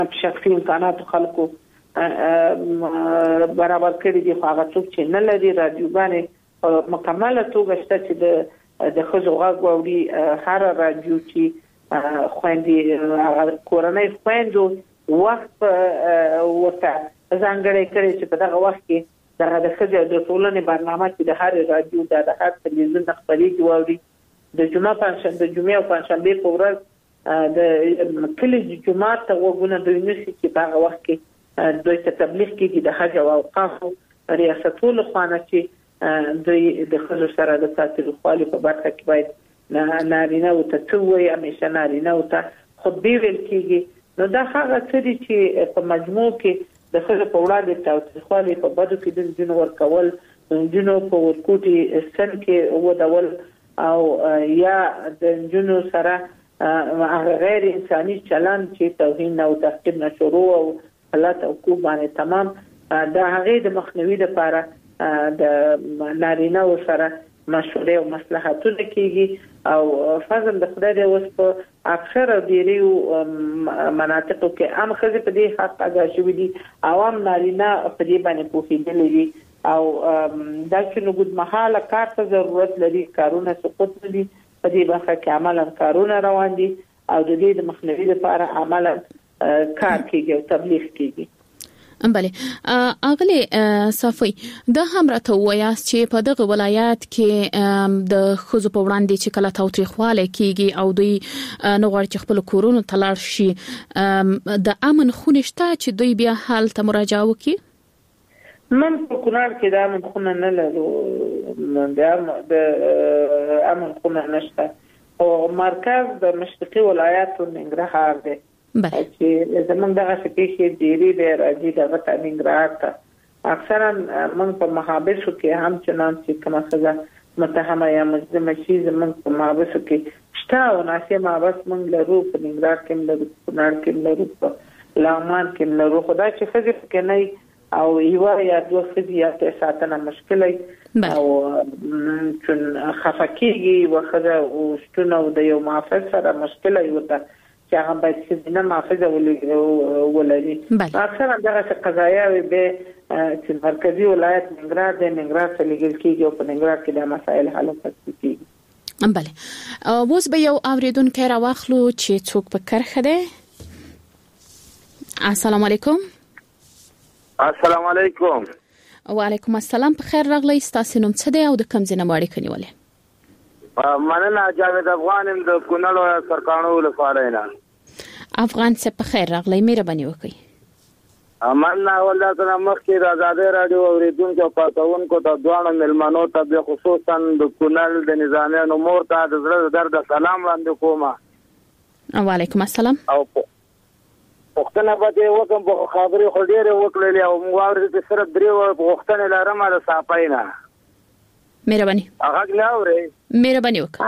شخصي امکانات خلکو برابر کړی دي. هغه څوک چې نه لري رادیوګانې مکمله توګه شته چې د ښځو غږ واوري. هر رادیو چې خويندې کورنۍ خويندو وخت ورته ځانګړی کړی چې په دغه وخت کې د ښځې د ټولنې برنامه چې د هر رادیو د هر تلویزیون خبرېږي واوري. د جمعې او پنځشنبې په ورځ د کلي جمعات ته وګونه د یونیورسيټي چې په هغه وخت کې دوی ته تبلیغ کېږي د حج او اوقافو ریاستونو خوانه چې دوی د ښځو سره د تاوتریخوالي په برخه کې باید نارینه او ته څه وایي، همیشه نارینه او ته خطبې ویل کېږي. نو دا هغه څه دي چې په مجموع کې د ښځو په وړاندې تاوتریخوالي په بدو کې د نجونو ورکول، نجونو په ورکوټي سن کې ودول او یا د نجونو سره غیر انساني چلند چې توهین او تحقیر نشورو او حالت او کو باندې تمام د هغې د مخنیوي لپاره د نارینه او سره مشورې او مصلحتونه کیږي. او فضل د خدای دی اوس په اکثر ډیریو مناطقو کې عام ښځې په دې حق ادا شوي دي، عوام نارینه په دې باندې پوهېدلي دي او دا چې نو ګډمحاله کار ته ضرورت لري، کارونه سقوط نه دي په دې برخه کې عملا کارونه روان دي او د دې د مخنیوي لپاره عملا کار کیږي او تبلیغ کیږي. بله اغلی صافی دا هم راته وایاست چې په دغه ولایت کې د ښځو په وړاندې چې کله تاوتریخوالی کیږي او دوی نه غواړي چې خپل کورونو ته لاړ شي، د امن خونې شته چې دوی بیا هلته مراجعه وکړي؟ من په کونړ کې د امن خونه نه لرو، د امن خونه نشته او مرکز د مشرقي ولایاتو ننګرهار دی چې زمونږ دغه شپې ډېری دی راځي دغه ته ننګرهار ته. اکثرا موږ په محابسو کې هم چنان چې کومه ښځه متهمه یا مجرمه شي زمونږ په محابسو کې شته او ناسې محبس موږ لرو، په ننګرهار کې هم لرو، په کونړ کې هم لرو، په لغمان کې هم لرو. خو دا چې ښځې پکې نه او یوه یا دوه ښځې یا ساتنه مشکله او چون خفه کېږي یوه ښځه او شتون او د یو محافظ سره مشکله ورته چې هغه باید ښځینه محافظه ولري. اکثرا دغه قضایاوې به چې مرکزي ولایت ننګرهار دی، ننګرهار ته لیږل کېږي او په ننګرهار کې دا مسایل حل کېږي. بله اوس به یو اورېدونکی راواخلو چې څوک په کرښه دی. السلام علیکم. السلام علیکم. وعلیکم السلام. په خیر راغلی. ستاسو نوم څه دی او د کوم ځای نه اړیکه نیولې؟ مننه جاوید افغان د کونړ سرکانو لپاره نه. افغان څه په خیر راغلی، مهرباني وکړئ. مننه ولله تعالی مخکې د آزادۍ رادیو اوریدونکو او پاتونکو ته دوه ملمنو ته خصوصا د کونړ د نظامیانو مور ته د زړه درد سلام وړاندې کوم. وعلیکم السلام. او وختونه به وکم په خبرې خو ډېرې وکړلې او موږ اورېدل چې صرف درې وختونه لرم د صافۍ نه. مهرباني. هغه نه اورې. مهرباني وکړه.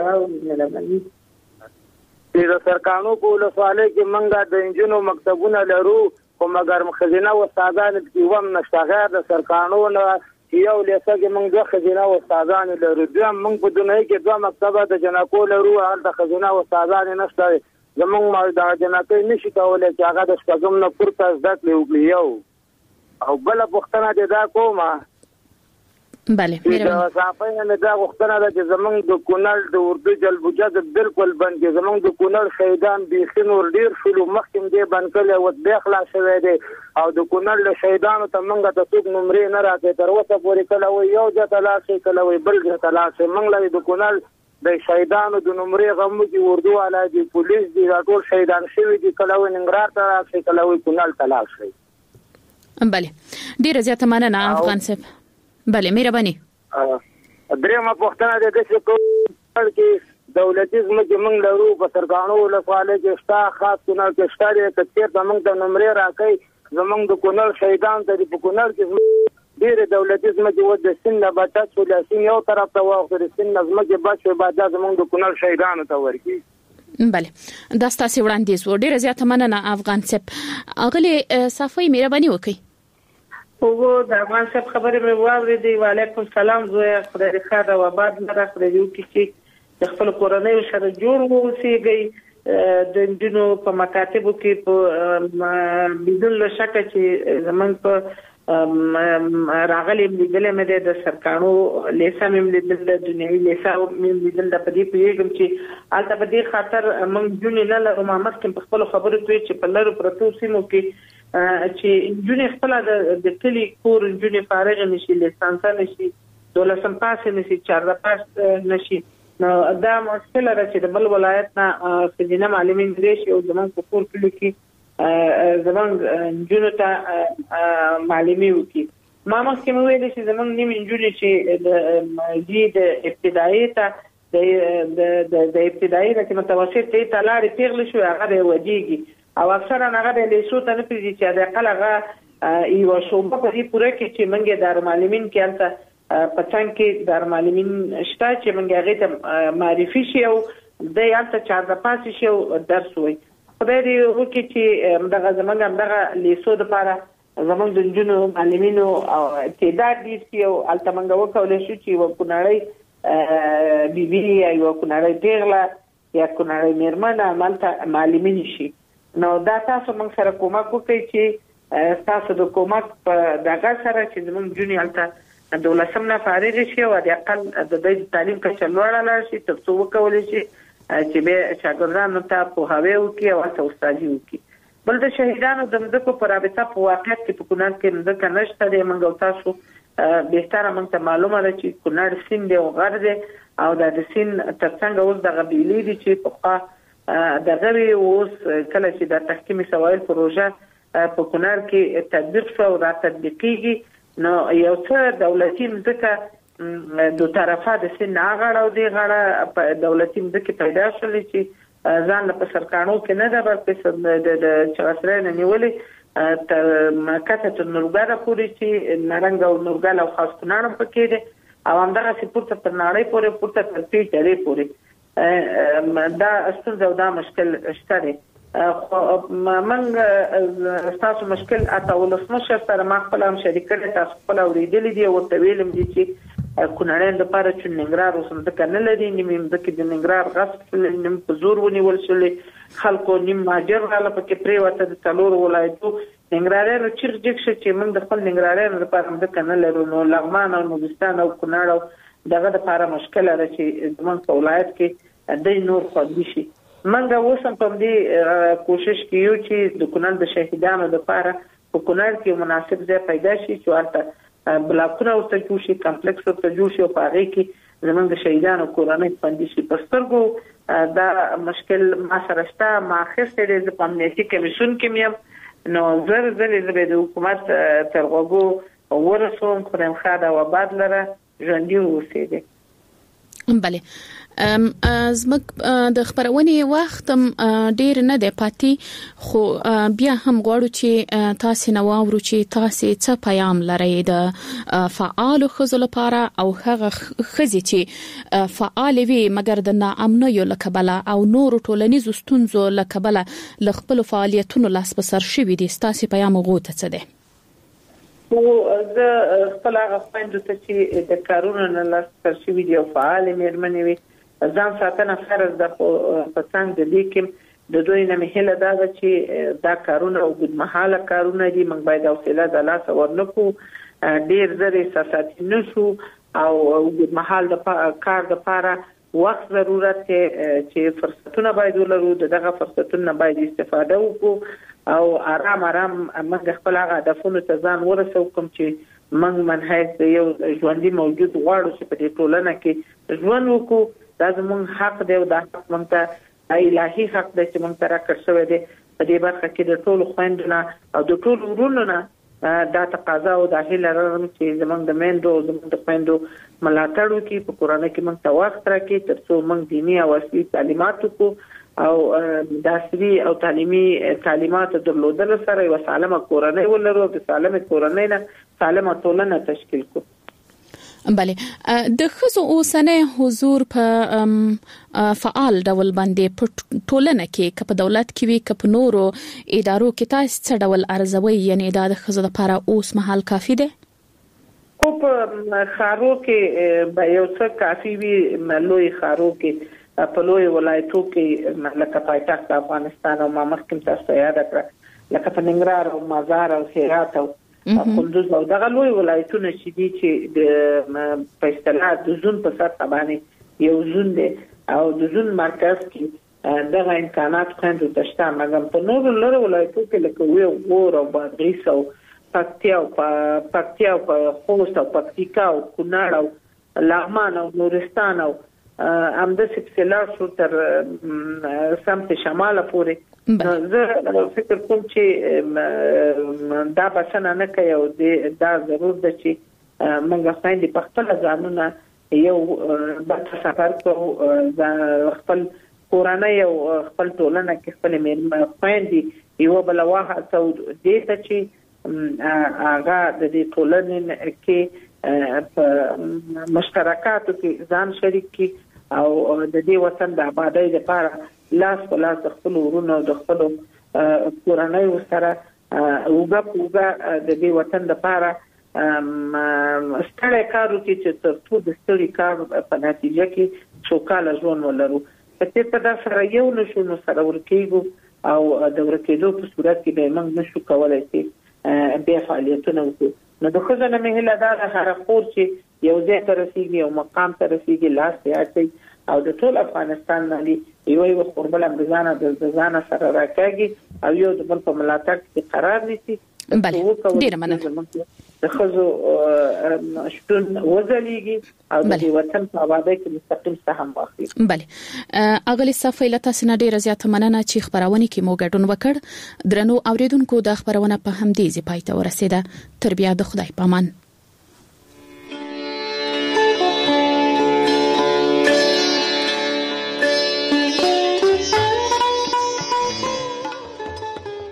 د سرکانو په ولسوالۍ کې موږ د انجینو مکتبونه لرو خو مګر خزینه او استادان کې وم نشته. غیر د سرکانو نه یو لیسه کې موږ د خزینه او استادان لرو. موږ په دنیا کې دوه مکتبه د جنکو لرو، هلته خزینه او استادان نشته. زمونږ د جنکۍ نشي کولی چې هغه د شپږم نه پورته زده کړې وکړي. یو او بله پوښتنه دې دا کومه بله د صافۍ نه دا غوښتنه ده چې زمونږ د کونړ د اردو جلب و جذب بالکل بند کړي. زمونږ د کونړ شهیدان بیخي نور ډېر شولو، مخکې دې بند کړی اوس بیا خلاص شوی دی او د کونړ له شهیدانو ته موږ ته څوک نمرې نه راکوي تر اوسه پورې. کله وایي یو ځای ته لاړ شئ، کله وایي بل ځای ته لاړ شئ. موږ له د کونړ د شهیدانو د نمرې غم کې اردو والا دي، پولیس دي، دا ټول شهیدان شوي دي. کله وایي ننګرهار ته لاړ شئ، کله وایي کونړ ته لاړ شئ. بله ډېره زیاته مننه افغان صاحب. بله مهرباني. درېمه پوښتنه د دې چې دولتي ځمکې موږ لرو په سرکانو ولسوالۍ کې شته، خاص کونړ کې شته دی. که چېرته موږ ته نمرې راکوي زموږ د کونړ شهیدانو ته په کونړ کې ډېرې دولتي ځمکې و د سیند نه به ډک شو، د سیند یو طرف ته واوښتو، د سیند نه ځمکې بچ شوې باید دا زموږ د کونړ شهیدانو ته ورکړي. بله دا ستاسې وړاندیز و. ډېره زیاته مننه افغان صاحب. اغلې صافۍ مهرباني وکړئ. هو د افغان صاحب خبرې مې واورېدې. وعلیکم السلام. زویا خدای دې ښه او آباد لره، خدای دې وکړي چې د خپل کورنۍ سره جوړ واوسېږئ. د جنو په مکاتبو کې په بدون شک چې زمونږ په راغلي لیدل مې د سرکانو لیسا مې لیدل د دنیوي لیسا مې لیدل د پدې پیغام چې البته په دې خاطر موږ جون نه لرو محمد کې په خپل خبرو کې چې په لارو پروتو سیمو کې چې جون خپل د کلی کور جون فارغ نشي لیسانس نشي دولسم پاس نشي 14 پاس نشي نو دا مشکل را چې د بل ولایت نه خزینه معلمین لري او زمون په کور کې زمون جنو ته معلمي وکي ما مخکې ویل چې زمون نیم جنو چې د ابتدایي ته د ابتدایي د متوسط ته لارې پیغل شو هغه ودیږي او اکثرا هغه له شو ته نه پیږي چې د قلغه یو شوبه په دې پوره کې چې منګه دار معلمین کې البته پڅنګ کې دار معلمین شته چې موږ هغه ته معرفي شي او د یالته 14 پاس شي او درس وي خدای دې وکړي چې دغه زمونږ دغه لیسو د لپاره زمونږ د جنونو معلمینو او تعداد دي چې او الته موږ وکولای شو چې وکړنړی بيبي یا وکړنړی پیغله یا وکړنړی میرمنه مالته معلمین شي نو دا تاسو موږ سره کومک وکړي چې تاسو د کومک په دغه سره چې زمونږ جنونو الته دولسم نه فارغ شي او د اقل د تعلیم کچه لوړه لار شي ترڅو وکولای شي چې به شاګردانو ته په هاوی وکي او تاسو استادي وکي بل د شهیدانو د مدکو پر رابطه په واقعیت کې په کونړ کې مدک نشته د منګو تاسو بهتره موږ ته معلومه ده چې کونړ سین دی او غر دی او د سین ترڅنګ اوس د غبیلې دي چې په دغه اوس کله چې د تحکیمي سوایل پروژه په کونړ کې تطبیق شو او را تطبیقيږي نو یو څه دولتي مځکه دوه طرفه د سین غاړه او دی غاړه په دولتي مځکه پیدا شولې چې ځان په سرکانو کې نه ده بلکې د چغسرې نه نیولې تر مکه ته نورګاله پورې چې نارنګ او نورګاله او خاص کونړ پکې دي او همدغه سپورت تر نړۍ پورې پورته تر پیټرې پورې دا ستونزه او دا مشکل شته دي من تاسو مشکل اتاولس مشه سره ما خپل هم شریکه تاسو خپل اوریدلې دي او تویلم دي چې کونړین د پاره چې ننګرهار اوسم د کنه لدی نیم د کې د ننګرهار غصب نیم په زور ونیول شلې خلکو نیم ماجر غاله پکې پریوته د تلور ولایتو ننګرهار چې جګ چې موږ د خپل ننګرهار لپاره د کنه لرو نو لغمان او نورستان او کونړ دغه د پاره مشکل را چې زموږ په ولایت کې د نور خو شي منګه اوسم په دې کوشش کیو چې د کونړ د شهیدانو لپاره په کونړ کې مناسب ځای پیدا شي چې ورته بلاکونه او تجوش کمپلیکس او تجوش او پاره کې زمونږ د شهیدانو کورنۍ پندې شي پسترګو دا مشکل ما سره شته ما خسته د پامنيتي کمیشن کې مې نو زر د حکومت ترغوګو ورسوم خرم خاده و بعد لره ژوندۍ اوسېده بله زموږ د خبرونې وخت ډیر نه دی پاتې خو بیا هم غواړو چې تاسو نو واورو چې تاسو څه پیغام لرئ د فعال خزو لپاره او هغه خزي چې فعال وي مګر د ناامنیو لکبله او نور ټولنیزو ستونزو لکبله لخپل فعالیتونو لاس بسر شوي دي تاسو پیغام غوته څه دی او زه خپل هغه خويندو ته چې د کارونو نه لاس بسر شوي دي او فعال مېرمنې وي ځان ساتنه فرض ده په څنګه د لیکم د دوی نه مهله دا چې دا کارونه او د محاله کارونه دي موږ باید حوصله د لاس ورنکو ډیر زری اساساتي نشو او د محال د کار د لپاره وخت ضرورت چې فرصتونه باید ولرو دغه فرصتونه باید استفاده وکړو او آرام موږ خپل هدفونو ته ځان ورسو کوم چې موږ منهج یو ژوندۍ موجود غواړو چې په دې ټولنه کې ژوند وکړو دا زموږ حق دی او دا حق موږ ته الهي حق دی چې موږ ته راکړل شوی دی په دې برخه کې د ټولو خويندو او د ټولو ورونو نه دا تقاضا او د هیله لرم چې زموږ د میندو او زموږ د خويندو ملاتړ وکړي په کورنۍ کې موږ ته وخت راکړي ترڅو موږ دینی او اصلي تعلیمات وکړو او د عصري او تعلیمات درلودل سره یو سالمه کورنۍ ولرو د سالمه کورنۍ نه سالمه ټولنه تشکیل کړو بله د خزو اوسنه حضور په فعال ډول باندې په ټولنه کې په دولت کې وي په نورو ادارو کې تاسو څه ډول ارزوي یعنی د خزو لپاره اوس مهال کافي ده خو په خارو کې به یو څه کافي وي لوی خارو کې په لوی ولایتو کې لکه پایتخت افغانستان او مخکې تاسو یاد کړ لکه په ننګرهار او مزار او هرات او کندوز او دغه لوی ولایتونه چې د په اصطلاح د زون په سطح باندې یو زون دی او د زون مرکز کې دغه امکانات خوندو تشته مګم په نورو لوی ولایتو کې لکه وی غور او بادغیس او پکتیا او خوست او پکتیکا او کونړ او لغمان او نورستان او امده سپسلار شو تر سمت شمال پورې زه فکر کوم چې دا بسنه نه کوي او دا ضرور ده چې موږ خپل په خپل ځانونه یو بل سفر کوو خپل کورنۍ او خپل ټولنه کې خپل خويندې یو بل واحد څو دې ته چې هغه د دې ټولنې کې په مشترکاتو کې ځان شریک کی او د دې وطن د آبادی لپاره لاس په لاس خپل ورونو د خپل کورنۍ سره وګه د دې وطن لپاره ستړي کارو کې چې ترڅو د ستړي کار په نتیجه کې سوکاله ژوند ولرو په دا سره یو نشو نو سره ورکیږو او د ورکیدو په صورت کې به موږ نشو کولای چې به فعالیتونه وکړو نو د خزانه مهله دا هر خور چې یو ځای ته رسیدي او مقام ته رسیدي لاس ته او د ټول افغانستان باندې یو خپل امبزانه د ځانه سره راکاږي او یو د بل په ملاتړ کې قرار نیسي بله ډیره مننه د خزو شتون وزلیږي او د وطن په آبادی کې مستقیم سهم واخلي بله اغلی صفای لته سنا ډیره زیاته مننه چې خبرونه کې مو ګډون وکړ درنو اوریدونکو د خبرونه په همدې ځای پای ته ورسیده تر بیا د خدای پامان